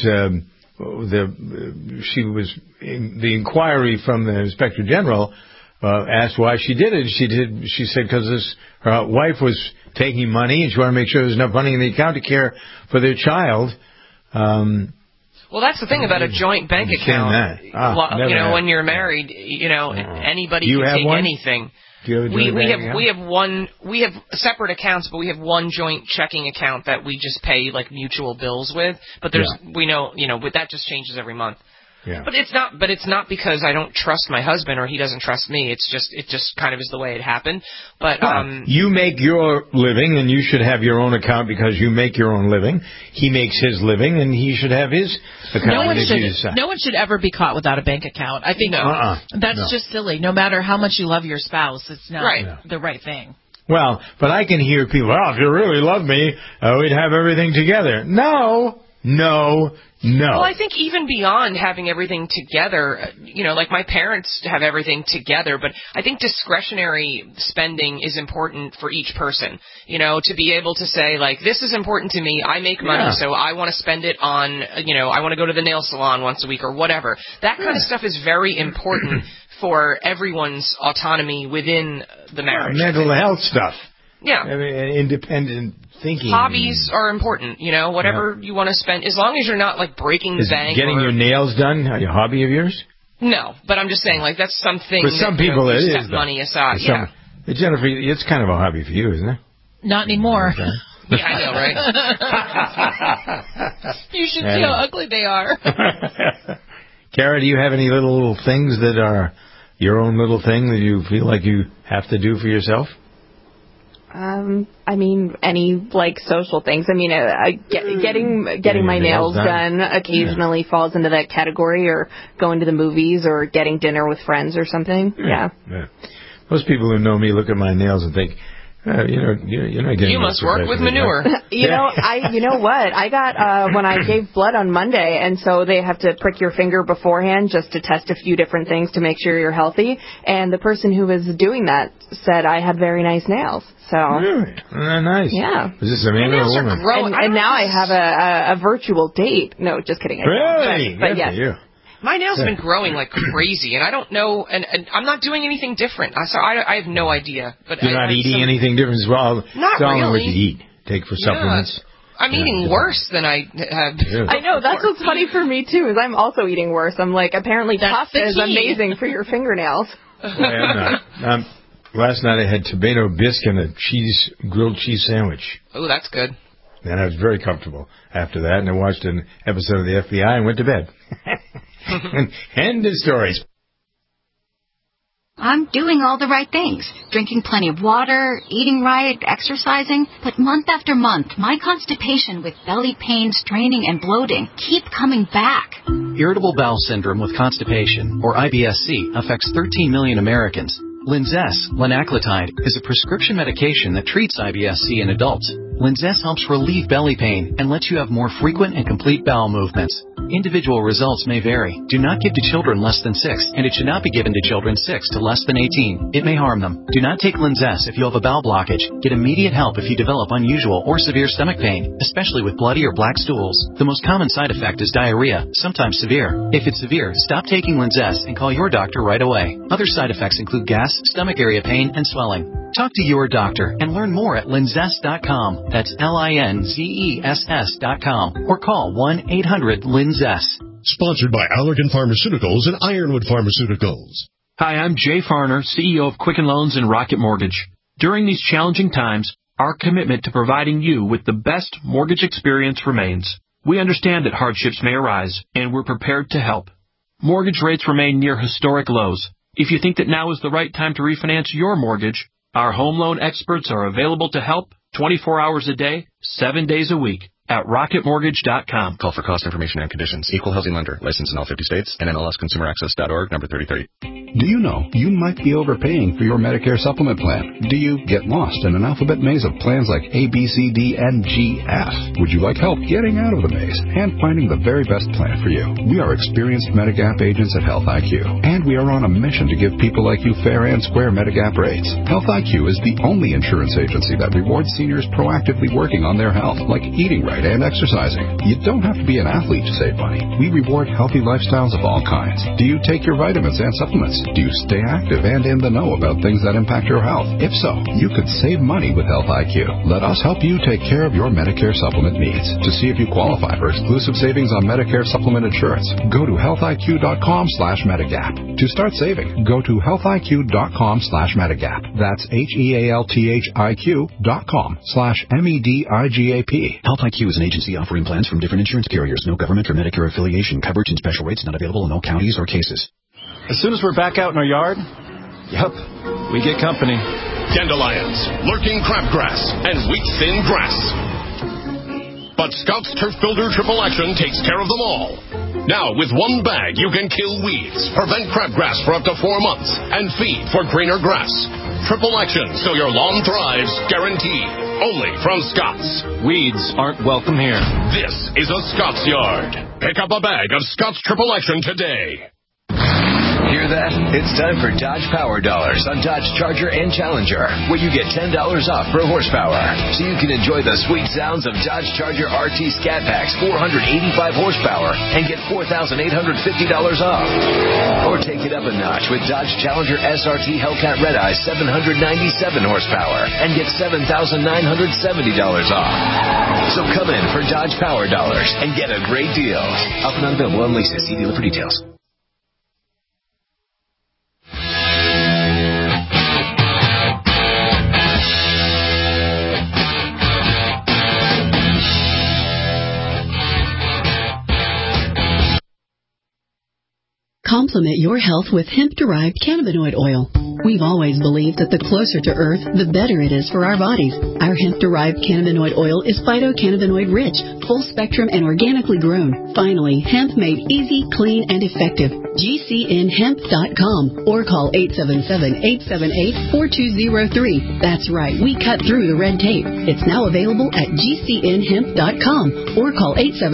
Speaker 2: the inquiry from the Inspector General asked why she did it. She said because her wife was taking money and she wanted to make sure there's enough money in the account to care for their child.
Speaker 3: Well, that's the thing about a joint bank account. When you're married, anybody can take anything. We have separate accounts, but we have one joint checking account that we just pay like mutual bills with. But that just changes every month.
Speaker 2: Yeah.
Speaker 3: But it's not because I don't trust my husband or he doesn't trust me. It just kind of is the way it happened. But
Speaker 2: you make your living, and you should have your own account because you make your own living. He makes his living, and he should have his account.
Speaker 4: No one should ever be caught without a bank account. I think that's just silly. No matter how much you love your spouse, it's not the right thing.
Speaker 2: Well, but I can hear people, if you really love me, we'd have everything together. No. Well,
Speaker 3: I think even beyond having everything together, like my parents have everything together, but I think discretionary spending is important for each person, to be able to say, like, this is important to me, I make money, so I want to spend it on, I want to go to the nail salon once a week or whatever. That kind of stuff is very important for everyone's autonomy within the marriage.
Speaker 2: Mental health stuff.
Speaker 3: Yeah.
Speaker 2: I mean, independent thinking.
Speaker 3: Hobbies are important, whatever you want to spend, as long as you're not like breaking the bank.
Speaker 2: Getting your nails done a hobby of yours?
Speaker 3: No, but I'm just saying, like, that's something.
Speaker 2: For some people, it is.
Speaker 3: Set money aside.
Speaker 2: Jennifer, it's kind of a hobby for you, isn't it?
Speaker 4: Not anymore.
Speaker 3: Okay. Yeah, I know, right?
Speaker 4: You should see how ugly they are.
Speaker 2: Kara, do you have any little things that are your own little thing that you feel like you have to do for yourself?
Speaker 16: Any social things. Getting my nails done occasionally falls into that category, or going to the movies, or getting dinner with friends or something. Yeah.
Speaker 2: Most people who know me look at my nails and think, you're not getting.
Speaker 3: You must work with manure.
Speaker 16: You know what? I got when I gave blood on Monday, and so they have to prick your finger beforehand just to test a few different things to make sure you're healthy. And the person who was doing that said I had very nice nails. So
Speaker 2: really? Nice.
Speaker 16: Yeah.
Speaker 2: Is this a man or a woman?
Speaker 16: And now I have a virtual date. No, just kidding.
Speaker 2: Really?
Speaker 16: But yes.
Speaker 3: My nails have been growing like crazy, and I don't know, and I'm not doing anything different. So I have no idea. But
Speaker 2: you're not eating anything different as well?
Speaker 3: Not really.
Speaker 2: What you eat. Take for supplements.
Speaker 3: I'm eating worse than I have.
Speaker 16: I know. That's what's funny for me, too, is I'm also eating worse. I'm like, apparently pasta is amazing for your fingernails.
Speaker 2: I am not. Last night I had tomato bisque and a grilled cheese sandwich.
Speaker 3: Oh, that's good.
Speaker 2: And I was very comfortable after that, and I watched an episode of the FBI and went to bed. End of stories.
Speaker 6: I'm doing all the right things, drinking plenty of water, eating right, exercising, but month after month, my constipation with belly pain, straining, and bloating keep coming back.
Speaker 7: Irritable bowel syndrome with constipation, or IBS-C, affects 13 million Americans. Linzess, linaclotide, is a prescription medication that treats IBS-C in adults. Linzess helps relieve belly pain and lets you have more frequent and complete bowel movements. Individual results may vary. Do not give to children less than 6, and it should not be given to children 6 to less than 18. It may harm them. Do not take Linzess if you have a bowel blockage. Get immediate help if you develop unusual or severe stomach pain, especially with bloody or black stools. The most common side effect is diarrhea, sometimes severe. If it's severe, stop taking Linzess and call your doctor right away. Other side effects include gas, stomach area pain, and swelling. Talk to your doctor and learn more at linzess.com. That's LINZESS.com. Or call 1-800-LINZESS.
Speaker 10: Sponsored by Allergan Pharmaceuticals and Ironwood Pharmaceuticals.
Speaker 11: Hi, I'm Jay Farner, CEO of Quicken Loans and Rocket Mortgage. During these challenging times, our commitment to providing you with the best mortgage experience remains. We understand that hardships may arise, and we're prepared to help. Mortgage rates remain near historic lows. If you think that now is the right time to refinance your mortgage, our home loan experts are available to help 24 hours a day, 7 days a week at rocketmortgage.com.
Speaker 12: Call for cost information and conditions. Equal housing lender. Licensed in all 50 states. NMLSconsumeraccess.org, number 3030.
Speaker 18: Do you know you might be overpaying for your Medicare supplement plan? Do you get lost in an alphabet maze of plans like A, B, C, D, and G, F? Would you like help getting out of the maze and finding the very best plan for you? We are experienced Medigap agents at Health IQ, and we are on a mission to give people like you fair and square Medigap rates. Health IQ is the only insurance agency that rewards seniors proactively working on their health, like eating right and exercising. You don't have to be an athlete to save money. We reward healthy lifestyles of all kinds. Do you take your vitamins and supplements? Do you stay active and in the know about things that impact your health? If so, you could save money with Health IQ. Let us help you take care of your Medicare supplement needs. To see if you qualify for exclusive savings on Medicare supplement insurance, go to healthiq.com/Medigap. To start saving, go to healthiq.com/Medigap. That's HEALTHIQ.com/MEDIGAP.
Speaker 5: Health IQ is an agency offering plans from different insurance carriers. No government or Medicare affiliation. Coverage and special rates not available in all counties or cases.
Speaker 24: As soon as we're back out in our yard, we get company.
Speaker 10: Dandelions, lurking crabgrass, and wheat-thin grass. But Scout's Turf Builder Triple Action takes care of them all. Now, with one bag, you can kill weeds, prevent crabgrass for up to 4 months, and feed for greener grass. Triple Action, so your lawn thrives, guaranteed. Only from Scott's.
Speaker 24: Weeds aren't welcome here.
Speaker 10: This is a Scott's Yard. Pick up a bag of Scott's Triple Action today.
Speaker 25: Hear that? It's time for Dodge Power Dollars on Dodge Charger and Challenger, where you get $10 off per horsepower. So you can enjoy the sweet sounds of Dodge Charger RT Scat Pack's 485 horsepower and get $4,850 off. Or take it up a notch with Dodge Challenger SRT Hellcat Red Eye 797 horsepower and get $7,970 off. So come in for Dodge Power Dollars and get a great deal. Offer not available on leases. See dealer for details.
Speaker 22: Complement your health with hemp-derived cannabinoid oil. We've always believed that the closer to Earth, the better it is for our bodies. Our hemp-derived cannabinoid oil is phytocannabinoid-rich, full-spectrum, and organically grown. Finally, hemp made easy, clean, and effective. GCNhemp.com or call 877-878-4203. That's right, we cut through the red tape. It's now available at GCNhemp.com or call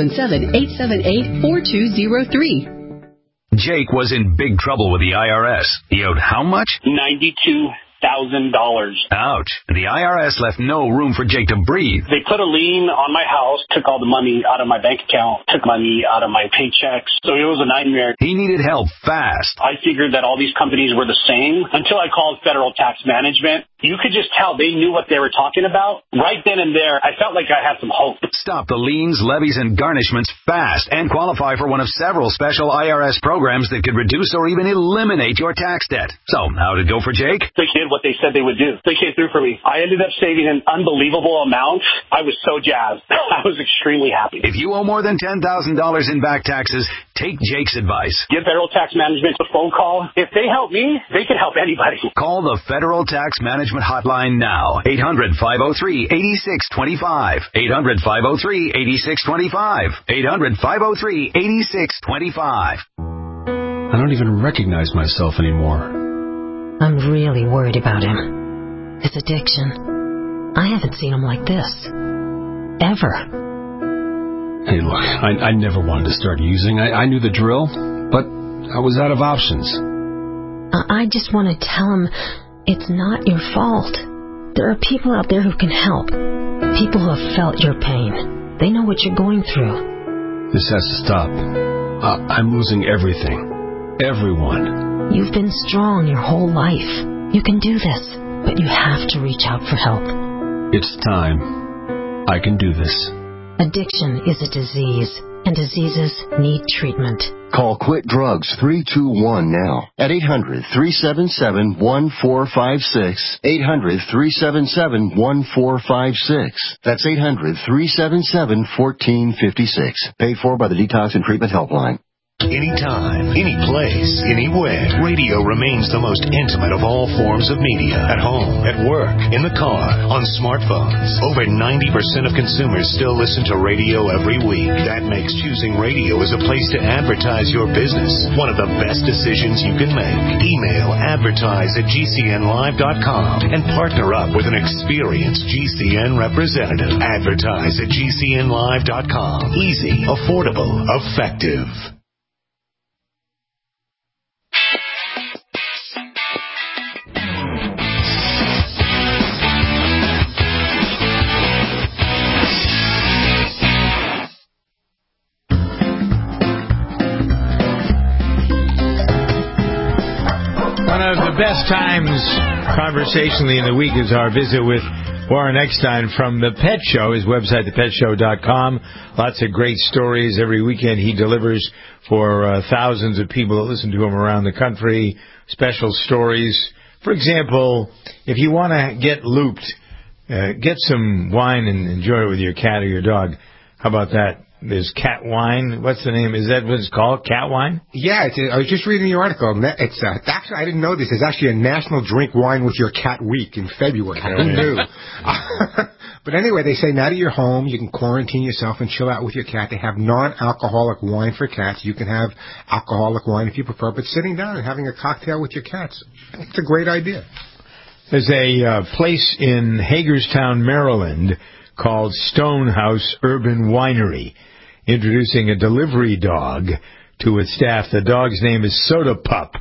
Speaker 22: 877-878-4203.
Speaker 26: Jake was in big trouble with the IRS. He owed how much?
Speaker 27: $92,000.
Speaker 26: Ouch. The IRS left no room for Jake to breathe.
Speaker 27: They put a lien on my house, took all the money out of my bank account, took money out of my paychecks. So it was a nightmare.
Speaker 26: He needed help fast.
Speaker 27: I figured that all these companies were the same until I called Federal Tax Management. you could just tell they knew what they were talking about. Right then and there, I felt like I had some hope.
Speaker 26: Stop the liens, levies, and garnishments fast and qualify for one of several special IRS programs that could reduce or even eliminate your tax debt. So, how did it go for Jake?
Speaker 27: They did what they said they would do. They came through for me. I ended up saving an unbelievable amount. I was so jazzed. I was extremely happy.
Speaker 26: If you owe more than $10,000 in back taxes, take Jake's advice.
Speaker 27: Give Federal Tax Management a phone call. If they help me, they can help anybody.
Speaker 26: Call the Federal Tax Management Hotline now. 800-503-8625. 800-503-8625. 800-503-8625.
Speaker 8: I don't even recognize myself anymore.
Speaker 9: I'm really worried about him. His addiction. I haven't seen him like this. Ever.
Speaker 8: Hey, look, I never wanted to start using. I knew the drill, but I was out of options.
Speaker 9: I just want to tell him it's not your fault. There are people out there who can help. People who have felt your pain. They know what you're going through.
Speaker 8: This has to stop. I'm losing everything. Everyone.
Speaker 9: You've been strong your whole life. You can do this, but you have to reach out for help.
Speaker 8: It's time. I can do this.
Speaker 9: Addiction is a disease, and diseases need treatment.
Speaker 13: Call Quit Drugs 321 now at 800-377-1456. 800-377-1456. That's 800-377-1456. Paid for by the Detox and Treatment Helpline.
Speaker 14: Anytime, any place, anywhere. Radio remains the most intimate of all forms of media. At home, at work, in the car, on smartphones. Over 90% of consumers still listen to radio every week. That makes choosing radio as a place to advertise your business one of the best decisions you can make. Email advertise@gcnlive.com and partner up with an experienced GCN representative. Advertise@gcnlive.com. Easy, affordable, effective.
Speaker 2: One of the best times conversationally in the week is our visit with Warren Eckstein from The Pet Show, his website, thepetshow.com. Lots of great stories. Every weekend he delivers for thousands of people that listen to him around the country, special stories. For example, if you want to get looped, get some wine and enjoy it with your cat or your dog. How about that? There's cat wine. What's the name? Is that what it's called? Cat wine?
Speaker 15: Yeah, I was just reading the article. It's actually, I didn't know this. It's actually a National Drink Wine with Your Cat Week in February. Who knew? But anyway, they say now that you're home, you can quarantine yourself and chill out with your cat. They have non-alcoholic wine for cats. You can have alcoholic wine if you prefer, but sitting down and having a cocktail with your cats. It's a great idea.
Speaker 2: There's a place in Hagerstown, Maryland called Stonehouse Urban Winery, introducing a delivery dog to its staff. The dog's name is Soda Pup,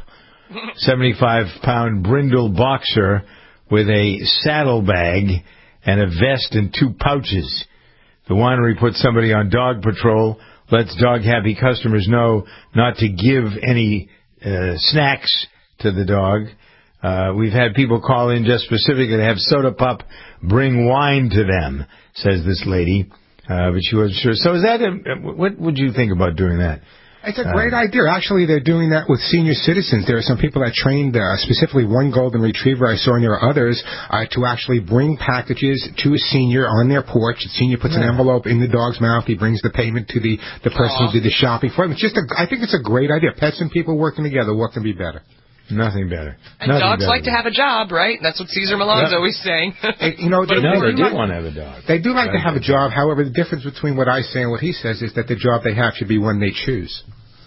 Speaker 2: 75-pound brindle boxer with a saddlebag and a vest and 2 pouches. The winery puts somebody on dog patrol, lets dog-happy customers know not to give any snacks to the dog. We've had people call in just specifically to have Soda Pup bring wine to them, says this lady. But she wasn't sure. So is that what would you think about doing that?
Speaker 15: It's a great idea. Actually, they're doing that with senior citizens. There are some people that trained, specifically one golden retriever I saw, and there are others, to actually bring packages to a senior on their porch. The senior puts an envelope in the dog's mouth. He brings the payment to the person who did the shopping for him. I think it's a great idea. Pets and people working together. What can be better?
Speaker 2: Nothing better.
Speaker 3: And dogs like to have a job, right? That's what Cesar Millan's always saying.
Speaker 2: They do want to have a dog.
Speaker 15: They do like to have a job. However, the difference between what I say and what he says is that the job they have should be one they choose.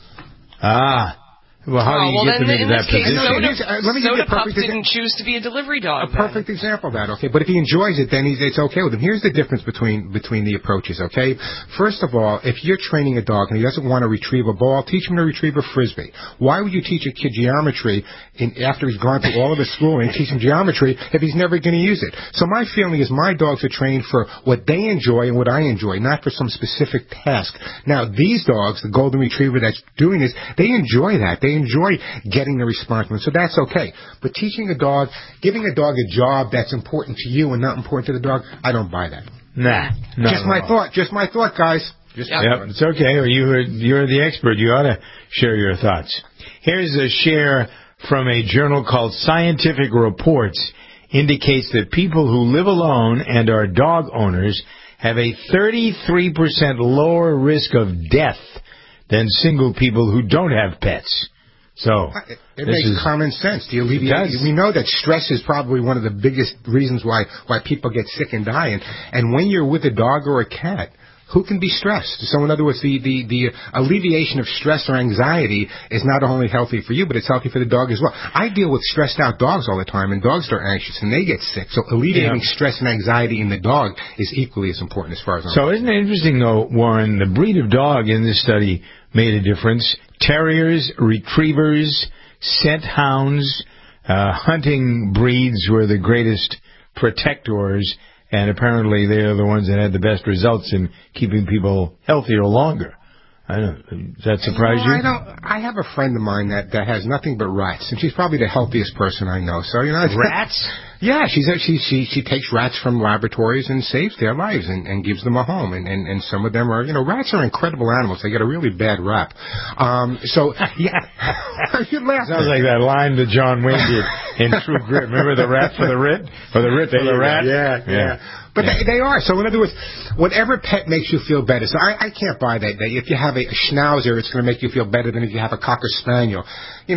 Speaker 2: Well, how do you get them into that position?
Speaker 3: Soda Pup didn't choose to be a delivery dog.
Speaker 15: A perfect example of that, okay? But if he enjoys it, then it's okay with him. Here's the difference between the approaches, okay? First of all, if you're training a dog and he doesn't want to retrieve a ball, teach him to retrieve a Frisbee. Why would you teach a kid geometry after he's gone through all of his schooling, teach him geometry if he's never going to use it? So my feeling is my dogs are trained for what they enjoy and what I enjoy, not for some specific task. Now, these dogs, the golden retriever that's doing this, they enjoy that. They They enjoy getting the response from it. So that's okay. But teaching a dog, giving a dog a job that's important to you and not important to the dog, I don't buy that.
Speaker 2: Nah.
Speaker 15: Just my thought, guys.
Speaker 2: Yep, it's okay. You're the expert. You ought to share your thoughts. Here's a share from a journal called Scientific Reports. Indicates that people who live alone and are dog owners have a 33% lower risk of death than single people who don't have pets. So
Speaker 15: it makes common sense. We know that stress is probably one of the biggest reasons why people get sick and die. And when you're with a dog or a cat, who can be stressed? So in other words, the alleviation of stress or anxiety is not only healthy for you, but it's healthy for the dog as well. I deal with stressed out dogs all the time, and dogs are anxious, and they get sick. So alleviating stress and anxiety in the dog is equally as important as far as I'm concerned.
Speaker 2: So isn't it interesting, though, Warren, the breed of dog in this study made a difference. Terriers, retrievers, scent hounds, hunting breeds were the greatest protectors. And apparently they are the ones that had the best results in keeping people healthier longer. Does that surprise you?
Speaker 15: I have a friend of mine that has nothing but rats, and she's probably the healthiest person I know. So
Speaker 2: rats?
Speaker 15: Yeah, she takes rats from laboratories and saves their lives and gives them a home. And some of them are, rats are incredible animals. They get a really bad rap. So yeah, you laugh.
Speaker 2: Sounds like that line that John Wayne did in True Grit. Remember the rat for the writ, or the writ for the rat?
Speaker 15: Yeah. But they are. So in other words, whatever pet makes you feel better. So I can't buy that. If you have a schnauzer, it's going to make you feel better than if you have a cocker spaniel.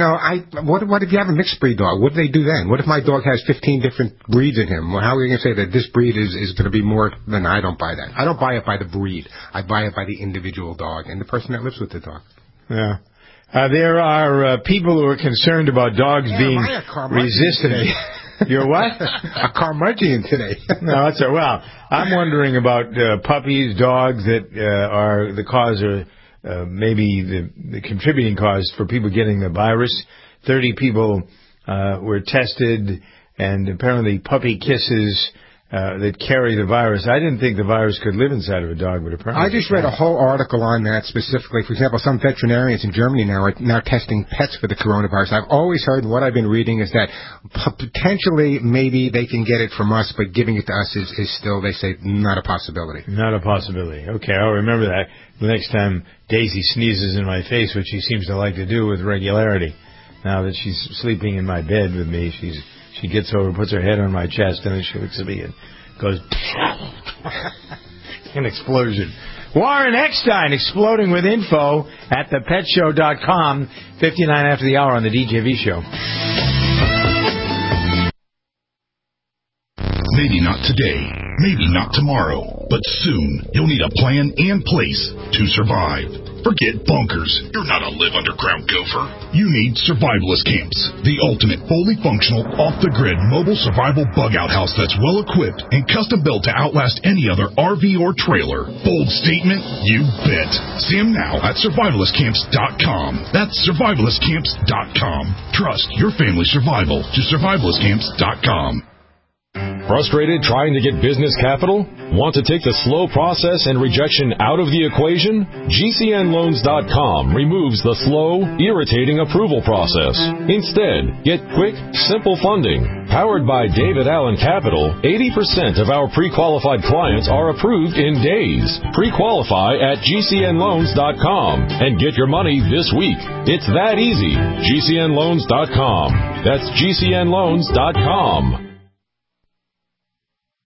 Speaker 15: What if you have a mixed breed dog? What do they do then? What if my dog has 15 different breeds in him? Well, how are you going to say that this breed is going to be more than? I don't buy that. I don't buy it by the breed. I buy it by the individual dog and the person that lives with the dog.
Speaker 2: Yeah. There are people who are concerned about dogs being resistant. You're what?
Speaker 15: A curmudgeon today.
Speaker 2: No, that's all. Well, I'm wondering about puppies, dogs that are the cause or maybe the contributing cause for people getting the virus. 30 people were tested, and apparently puppy kisses that carry the virus. I didn't think the virus could live inside of a dog, but apparently
Speaker 15: I just read a whole article on that specifically. For example, some veterinarians in Germany now are testing pets for the coronavirus. I've always heard, and what I've been reading is that potentially maybe they can get it from us, but giving it to us is still, they say, not a possibility.
Speaker 2: Not a possibility. Okay, I'll remember that the next time Daisy sneezes in my face, which she seems to like to do with regularity. Now that she's sleeping in my bed with me, she gets over, puts her head on my chest, and then she looks at me and goes, an explosion. Warren Eckstein, exploding with info at thepetshow.com, 59 after the hour on the DJV show.
Speaker 1: Maybe not today, maybe not tomorrow, but soon you'll need a plan in place to survive. Forget bunkers. You're not a live underground gopher. You need survivalist camps, the ultimate fully functional, off-the-grid mobile survival bug-out house that's well-equipped and custom-built to outlast any other RV or trailer. Bold statement? You bet. See them now at survivalistcamps.com. That's survivalistcamps.com. Trust your family's survival to survivalistcamps.com.
Speaker 4: Frustrated trying to get business capital? Want to take the slow process and rejection out of the equation? GCNLoans.com removes the slow, irritating approval process. Instead, get quick, simple funding. Powered by David Allen Capital, 80% of our pre-qualified clients are approved in days. Pre-qualify at GCNLoans.com and get your money this week. It's that easy. GCNLoans.com. That's GCNLoans.com.